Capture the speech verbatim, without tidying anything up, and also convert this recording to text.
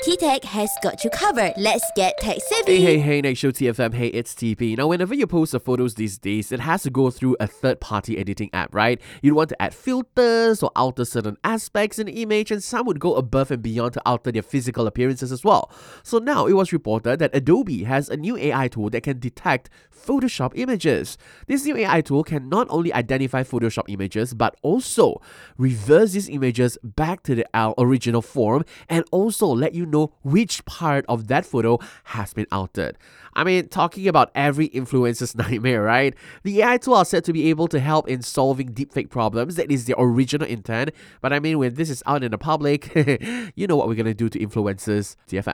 T Tech has got you covered. Let's get tech savvy. Hey, hey, hey, Next Show T F M. Hey, it's T P. Now, whenever you post the photos these days, it has to go through a third-party editing app, right? You'd want to add filters or alter certain aspects in the image, and some would go above and beyond to alter their physical appearances as well. So now, it was reported that Adobe has a new A I tool that can detect Photoshop images. This new A I tool can not only identify Photoshop images, but also reverse these images back to the original form and also let you know which part of that photo has been altered. I mean, talking about every influencer's nightmare, right? The A I tool are said to be able to help in solving deepfake problems. That is their original intent. But I mean, when this is out in the public, you know what we're going to do to influencers. T F M.